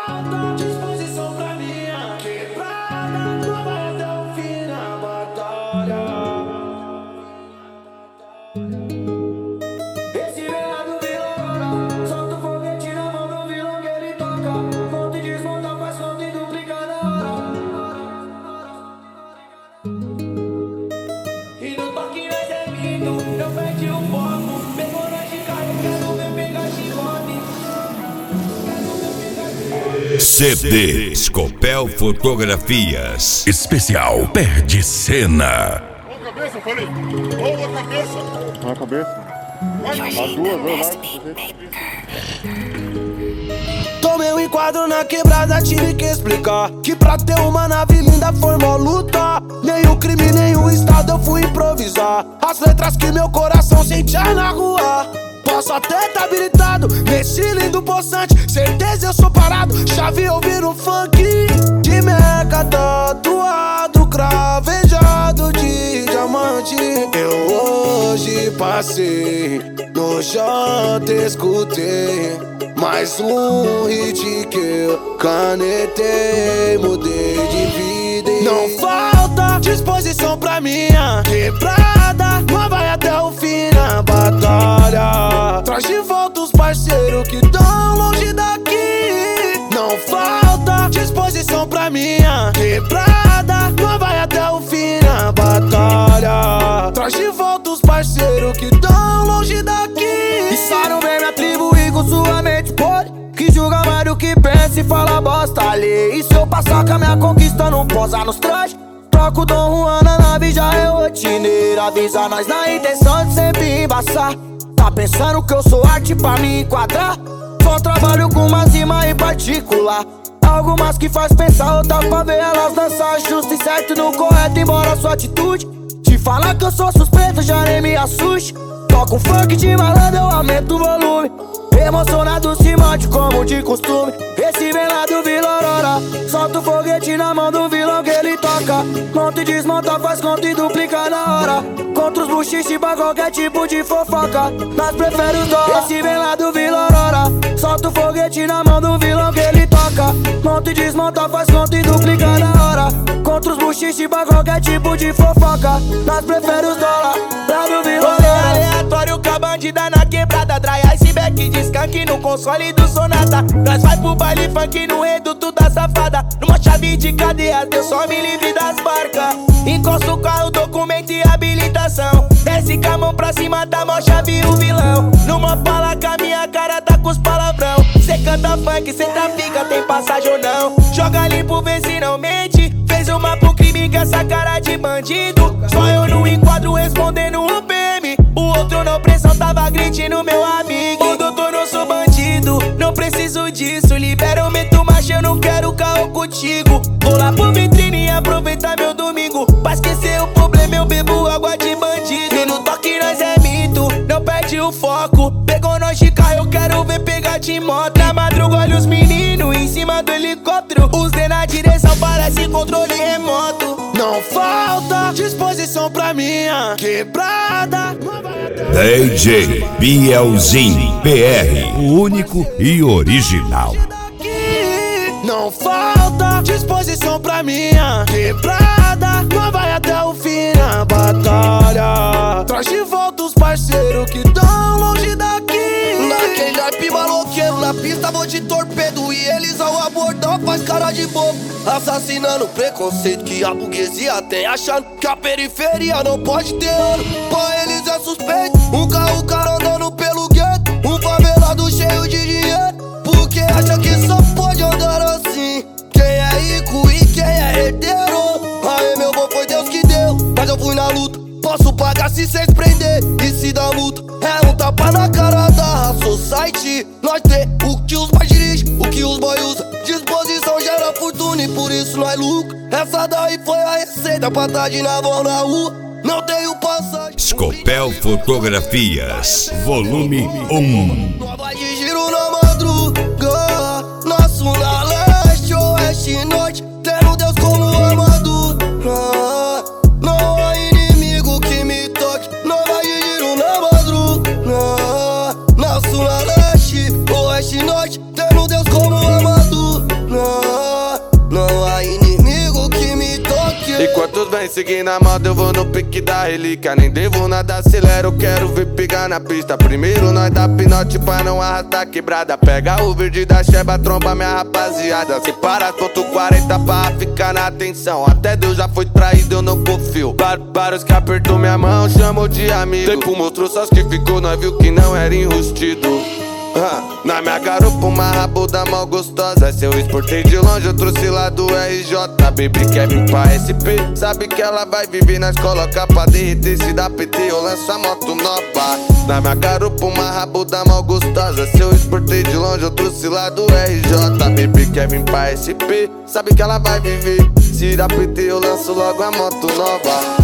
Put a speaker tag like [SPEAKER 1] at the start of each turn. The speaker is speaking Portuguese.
[SPEAKER 1] falta disposição pra minha quebrada, não vai até o fim na batalha. Esse velado vilão, solta o foguete na mão do vilão que ele toca. Monta e desmonta, faz conta e duplica na hora. E no toque nós é mito, eu perdi o foco. Pegou nós de carro, quero ver pegar chicote.
[SPEAKER 2] CD Scopel Fotografias. Especial Perde Cena.
[SPEAKER 3] Olha a cabeça, eu falei. Olha a cabeça. Olha a cabeça. As duas, olha lá.
[SPEAKER 1] Tomei um enquadro na quebrada, tive que explicar que pra ter uma nave linda foi mó luta. Nenhum crime, nenhum estado, eu fui improvisar as letras que meu coração sentia na rua. Posso até tá habilitado nesse lindo poçante, certeza eu sou parado. Chave ouvindo funk de meca tatuado, cravejado de diamante. Eu hoje passei no janta, escutei mais um hit que eu canetei, mudei de vida e não falta disposição pra minha quebrada, mas vai até o fim na batalha. Traz de volta os parceiros que tão longe daqui. Não falta disposição pra minha quebrada, mas vai até o fim na batalha. Traz de volta os parceiros que tão longe daqui. E sai no bem me atribuir com sua mente podre, que julga mais do que pensa e fala bosta ali. E se eu passar com a minha conquista, não posa nos trajes. Troco o Dom Juan na nave, já é rotineiro. Avisa nós na intenção de sempre embaçar. Tá pensando que eu sou arte pra me enquadrar? Só trabalho com umas rimas em particular. Algumas que faz pensar, outras pra ver elas dançar. Justo e certo no correto, embora sua atitude te falar que eu sou suspeito, já nem me assuste. Toco um funk de malandro, eu aumento o volume. Emocionado se mate como de costume. Esse vem lá do Vila Aurora, solta o foguete na mão do vilão que ele toca. Monta e desmonta, faz conta e duplica na hora. Contra os buchiches pra qualquer tipo de fofoca, nós prefere os dólar. Esse vem lá do Vila Aurora, solta o foguete na mão do vilão que ele toca. Monta e desmonta, faz conta e duplica na hora. Contra os buchiches pra qualquer tipo de fofoca, nós prefere os dólar. Lá do Vila Aurora, aleatório com a bandida na quebrada. Dry iceberg de skunk no console do Sonata. Nós vai pro baile funk no reduto da safada. Numa chave de cadeia, Deus só me livre das barcas. Encosta o carro, documento e habilitação. Desce com a mão pra cima da mão, chave o vilão. Numa palaca, minha cara tá com os palavrão. Cê canta funk, cê trafica, tem passagem ou não? Joga limpo, vê se não mente. Fez uma pro crime com essa cara de bandido. Só eu no enquadro respondendo o PM. O outro não pressão, tava agredindo meu amigo. O doutor, não sou bandido, não preciso disso. Libera o meto, mas eu não quero carro contigo. Vou lá pro vitrine e aproveitar meu domingo. Pra esquecer o problema, eu bebo água de bandido. E no toque nós é mito, não perde o foco. Pegou nós de carro, eu quero ver pegar de moto. Na madruga olha os meninos em cima do helicóptero. Os D na direção parece controle remoto. Não falta disposição pra minha quebrada.
[SPEAKER 2] DJ Bielzinho PR, o único e original.
[SPEAKER 1] Não falta disposição pra minha quebrada, mas vai até o fim na batalha. Traz de volta os parceiros que tão longe daqui.
[SPEAKER 4] Naquele naipe maloqueiro, na pista vou de torpedo. E eles ao abordar faz cara de bobo, assassinando o preconceito que a burguesia tem, achando que a periferia não pode ter ano. Pra eles é suspeito um carro cara andando pelo gueto, um favelado cheio de dinheiro, porque acha que só pode andar assim quem é rico e quem é herdeiro. Aê, meu bom, foi Deus que deu, mas eu fui na luta. Posso pagar se cês prender e se dá multa. É um tapa na cara da society. Nós tem o que os pais dirigem, o que os boy usa. Disposição gera fortuna e por isso nós lucra. Essa daí foi a receita pra tá de navão na rua. Não tenho passagem.
[SPEAKER 2] Scopel Fotografias, volume 1.
[SPEAKER 4] Nova de giro na madruga, na sul, na leste, oeste, norte. Tendo Deus como armadura. Não há inimigo que me toque. Nova de giro na madruga, na sul, na leste, oeste, norte. Tendo Deus como armadura.
[SPEAKER 1] Vem seguindo a moda, eu vou no pique da relíquia. Nem devo nada, acelero, quero ver pegar na pista. Primeiro nós dá pinote pra não arrastar quebrada. Pega o verde da cheba, tromba minha rapaziada. Separa, ponto 40 pra ficar na atenção. Até Deus já foi traído, eu não confio. Vários que apertou minha mão, chamou de amigo. Tempo mostrou só os que ficou, nós viu que não era enrustido. Na minha garupa uma rabuda mal gostosa. Se eu exportei de longe, eu trouxe lá do RJ. Baby quer vir pra SP, sabe que ela vai viver. Nós coloca pra derreter, se dá PT eu lanço a moto nova. Na minha garupa uma rabuda mal gostosa. Se eu exportei de longe, eu trouxe lá do RJ. Baby quer vir pra SP, sabe que ela vai viver. Se dá PT eu lanço logo a moto nova.